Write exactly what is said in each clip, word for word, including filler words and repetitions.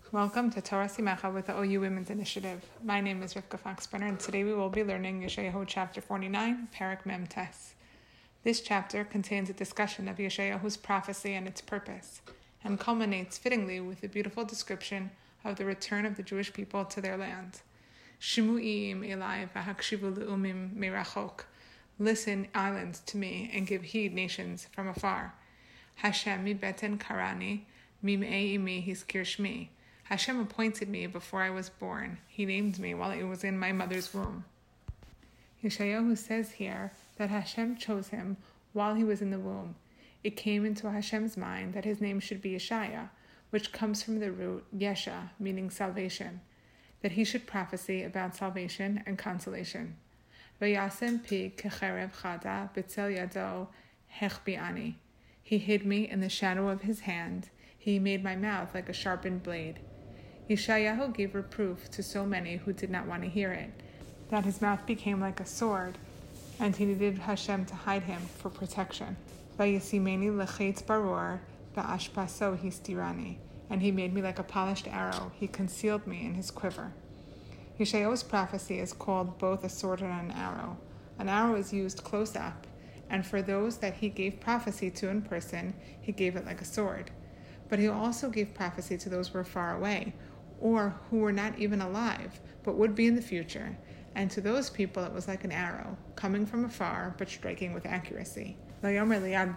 Welcome to Torah Simecha with the O U Women's Initiative. My name is Rivka Foxbrenner, and today we will be learning Yeshayahu chapter forty-nine, Perek Mem Tes. This chapter contains a discussion of Yeshayahu's prophecy and its purpose, and culminates fittingly with a beautiful description of the return of the Jewish people to their land. Shimu'im elai v'hakshivu le'umim mirachok. Listen, islands, to me, and give heed, nations, from afar. Hashem mi beten karani, mim'ei imi hiskir shmi. Hashem appointed me before I was born. He named me while I was in my mother's womb. Yeshayahu says here that Hashem chose him while he was in the womb. It came into Hashem's mind that his name should be Yeshaya, which comes from the root Yesha, meaning salvation, that he should prophesy about salvation and consolation. Vayasem pi kecherev chada b'tzel yado hechbi'ani. He hid me in the shadow of his hand. He made my mouth like a sharpened blade. Yeshayahu gave reproof to so many who did not want to hear it, that his mouth became like a sword, and he needed Hashem to hide him for protection. Vayisimeni lechetz baror ba'ashpaso histirani. And he made me like a polished arrow. He concealed me in his quiver. Yeshayahu's prophecy is called both a sword and an arrow. An arrow is used close up, and for those that he gave prophecy to in person, he gave it like a sword. But he also gave prophecy to those who were far away, or who were not even alive, but would be in the future. And to those people it was like an arrow, coming from afar, but striking with accuracy. And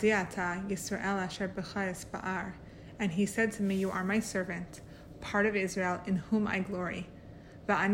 he said to me, you are my servant, part of Israel, in whom I glory. And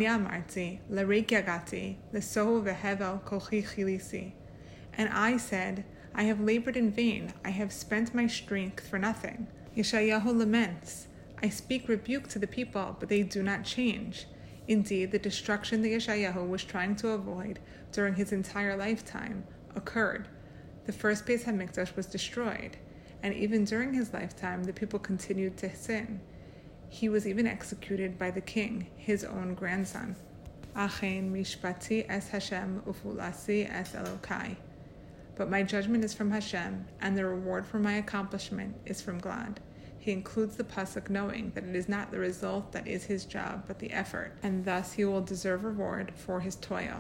I said, I have labored in vain, I have spent my strength for nothing. Yeshayahu laments, I speak rebuke to the people, but they do not change. Indeed, the destruction that Yeshayahu was trying to avoid during his entire lifetime occurred. The first Beis HaMikdash was destroyed, and even during his lifetime, the people continued to sin. He was even executed by the king, his own grandson. Achen mishpati es Hashem ufulasi es Elokai. But my judgment is from Hashem, and the reward for my accomplishment is from God. He includes the pasuk knowing that it is not the result that is his job, but the effort, and thus he will deserve reward for his toil.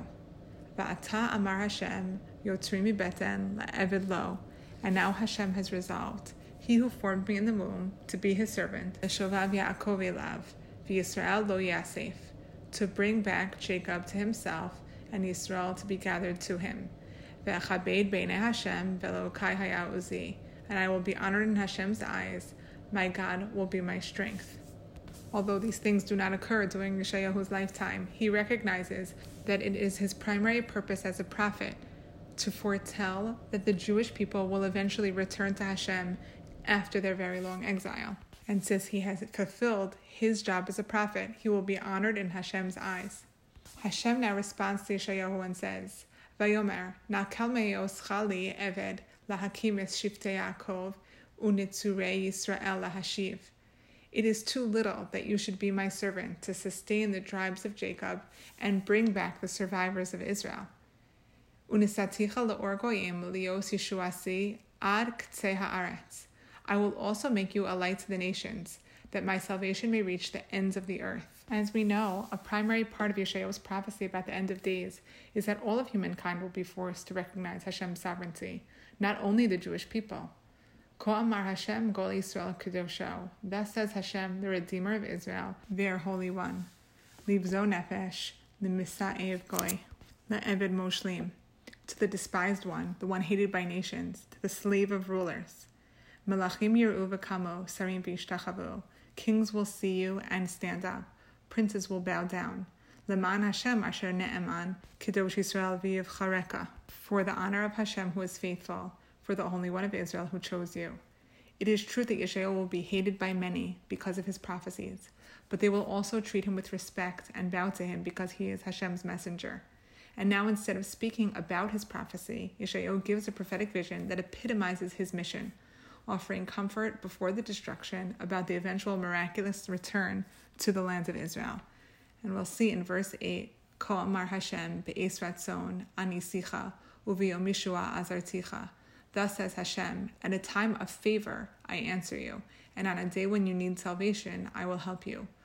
Va'ata amar Hashem yotzri mi beten la'eved lo. And now Hashem has resolved, he who formed me in the womb, to be his servant, Eshovav Yaakov elav, v'Yisrael lo yasef, to bring back Jacob to himself, and Yisrael to be gathered to him. Ve'achabed beinei Hashem ve'Elokai haya uzi. And I will be honored in Hashem's eyes. My God will be my strength. Although these things do not occur during Yeshayahu's lifetime, he recognizes that it is his primary purpose as a prophet to foretell that the Jewish people will eventually return to Hashem after their very long exile. And since he has fulfilled his job as a prophet, he will be honored in Hashem's eyes. Hashem now responds to Yeshayahu and says, Vayomer, na'kal me'os chali eved lahakim es shiftei Yaakov unitzurei Yisrael lahashiv. It is too little that you should be my servant to sustain the tribes of Jacob and bring back the survivors of Israel. Unisaticha le'or goyim lios yeshuasi ad k'tzei haaretz. I will also make you a light to the nations, that my salvation may reach the ends of the earth. As we know, a primary part of Yeshayahu's prophecy about the end of days is that all of humankind will be forced to recognize Hashem's sovereignty, not only the Jewish people. Ko amar Hashem gol Yisrael kedosho. Thus says Hashem, the Redeemer of Israel, their Holy One. Livzo nefesh, the misa'ev goy, the eved moshlim, to the despised one, the one hated by nations, to the slave of rulers. Melachim yiru v'kamo, sarim v'yishtachavu. Kings will see you and stand up. Princes will bow down. Leman Hashem asher ne'eman, kedosh Yisrael v'yivchareka. For the honor of Hashem who is faithful, for the Holy One of Israel who chose you. It is true that Yeshayahu will be hated by many because of his prophecies, but they will also treat him with respect and bow to him because he is Hashem's messenger. And now, instead of speaking about his prophecy, Yeshayahu gives a prophetic vision that epitomizes his mission, offering comfort before the destruction about the eventual miraculous return to the land of Israel. And we'll see in verse eight, Ko amar Hashem be'es ratzon ani sicha uviyom mishua azarticha. Thus says Hashem, at a time of favor I answer you, and on a day when you need salvation I will help you.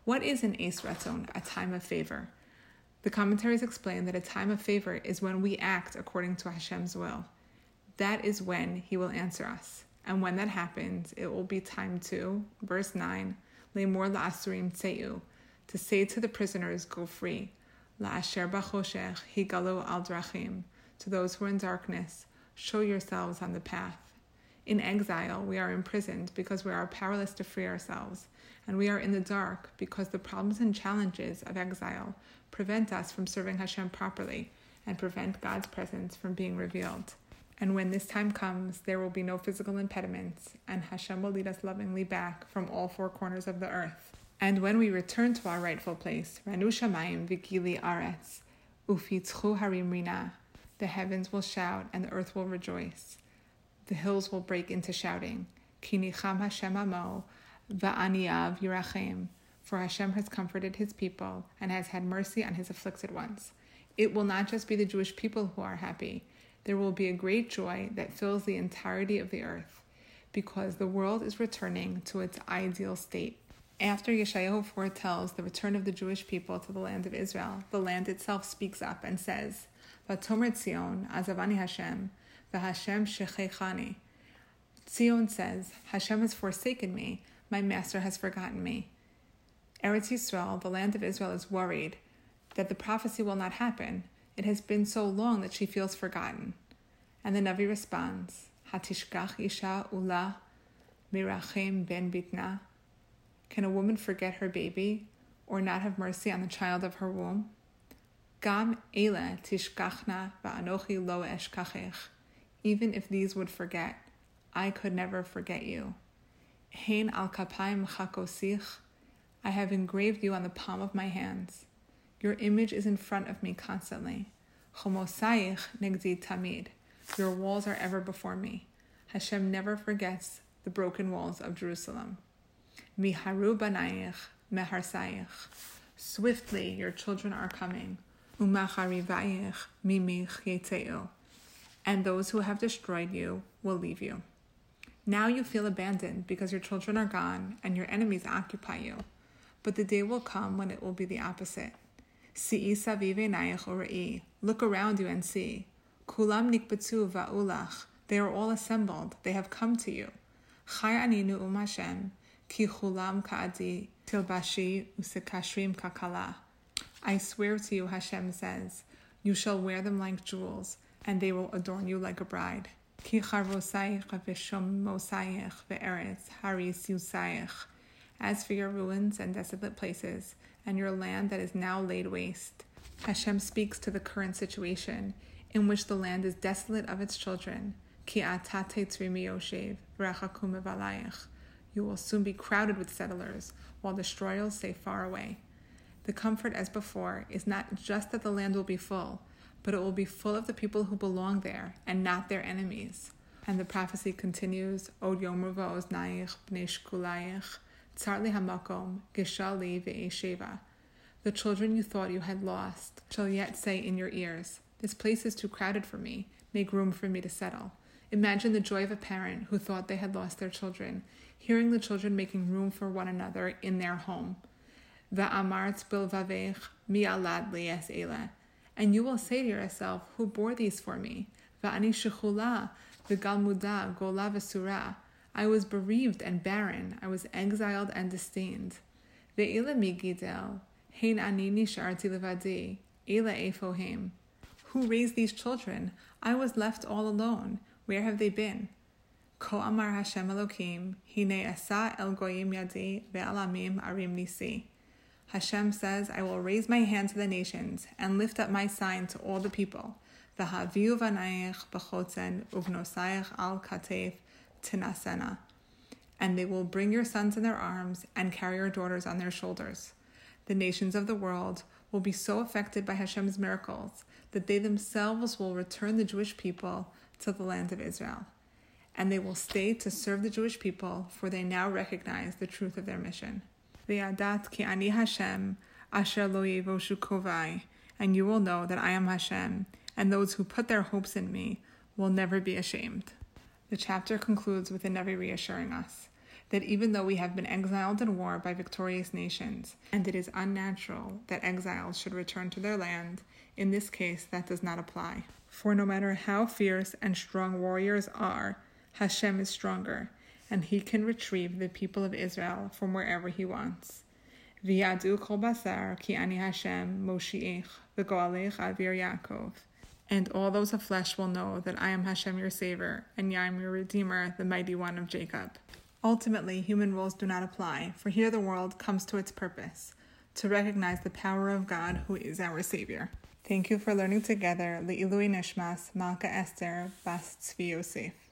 What is an Eis Ratzon, a time of favor? The commentaries explain that a time of favor is when we act according to Hashem's will. That is when He will answer us. And when that happens, it will be time to, verse nine, Le'mor la'asurim tzeu, to say to the prisoners, go free. La'asher b'choshech higalu al drachim, to those who are in darkness, show yourselves on the path. In exile, we are imprisoned because we are powerless to free ourselves, and we are in the dark because the problems and challenges of exile prevent us from serving Hashem properly and prevent God's presence from being revealed. And when this time comes, there will be no physical impediments, and Hashem will lead us lovingly back from all four corners of the earth. And when we return to our rightful place, Ranu Shamayim v'gili aretz, ufitzchu harim rina, the heavens will shout and the earth will rejoice. The hills will break into shouting. Ki nicham Hashem amo, va'aniyav yirachem, for Hashem has comforted His people and has had mercy on His afflicted ones. It will not just be the Jewish people who are happy. There will be a great joy that fills the entirety of the earth, because the world is returning to its ideal state. After Yeshayahu foretells the return of the Jewish people to the land of Israel, the land itself speaks up and says, Vatomer Tzion, Azavani Hashem, v'Hashem shechechani. Tzion says, Hashem has forsaken me, my master has forgotten me. Eretz Yisrael, the land of Israel, is worried that the prophecy will not happen. It has been so long that she feels forgotten. And the Navi responds, Hatishkach isha ula mirachem ben bitna. Can a woman forget her baby or not have mercy on the child of her womb? Gam ele tishkachna va'anochi lo eshkachech. Even if these would forget, I could never forget you. Hein al kapayim chakosich. I have engraved you on the palm of my hands. Your image is in front of me constantly. Chomosayich negzi tamid. Your walls are ever before me. Hashem never forgets the broken walls of Jerusalem. Miharu banayich meharsayich. Swiftly your children are coming. Umacharivayich mimich yetzeu. And those who have destroyed you will leave you. Now you feel abandoned because your children are gone and your enemies occupy you. But the day will come when it will be the opposite. Si'i saviv einayich u're'i. Look around you and see. Kulam nikbetzu va'ulach. They are all assembled. They have come to you. Chai ani nu'um Hashem. Ki chulam ka'adi tilbashi usekashrim kakala. I swear to you, Hashem says, you shall wear them like jewels, and they will adorn you like a bride. Ki charvosayich v'shom mosayich ve'eretz haris yusayich. As for your ruins and desolate places, and your land that is now laid waste, Hashem speaks to the current situation, in which the land is desolate of its children. Ki ata tetzri miyoshev v'rachakum evalayich. You will soon be crowded with settlers, while destroyers stay far away. The comfort as before is not just that the land will be full, but it will be full of the people who belong there, and not their enemies. And the prophecy continues, Od yom ruvo oznayich bnei shkulayich, tzar li hamakom, geshal li ve'esheva. The children you thought you had lost shall yet say in your ears, this place is too crowded for me, make room for me to settle. Imagine the joy of a parent who thought they had lost their children, hearing the children making room for one another in their home. Va'amart bilvavech mi alad li es ele. And you will say to yourself, who bore these for me? Va'ani shechula v'galmuda gola v'sura. I was bereaved and barren. I was exiled and disdained. Ve'ila mi gidel. Hein ani nisharti levadi. Ela efohem. Who raised these children? I was left all alone. Where have they been? Ko amar Hashem Elokim, hine asa el goyim yadi ve'alamim arim nisi. Hashem says, I will raise my hand to the nations and lift up my sign to all the people. V'haviu vanayich b'chotzen uvnosayich al katef tinasena. And they will bring your sons in their arms and carry your daughters on their shoulders. The nations of the world will be so affected by Hashem's miracles that they themselves will return the Jewish people to the land of Israel. And they will stay to serve the Jewish people, for they now recognize the truth of their mission. Ve'adat ki ani Hashem, asher lo yevoshu kovai. And you will know that I am Hashem, and those who put their hopes in me will never be ashamed. The chapter concludes with the Navi reassuring us. that even though we have been exiled in war by victorious nations, and it is unnatural that exiles should return to their land, in this case that does not apply. For no matter how fierce and strong warriors are, Hashem is stronger, and he can retrieve the people of Israel from wherever he wants. V'yadu kol basar ki ani Hashem moshiach v'goalech avir Yaakov. And all those of flesh will know that I am Hashem your Savior, and I am your Redeemer, the Mighty One of Jacob. Ultimately, human rules do not apply, for here the world comes to its purpose, to recognize the power of God who is our Savior. Thank you for learning together Le'ilui Nishmas Malka Esther Bas Tzvi Yosef.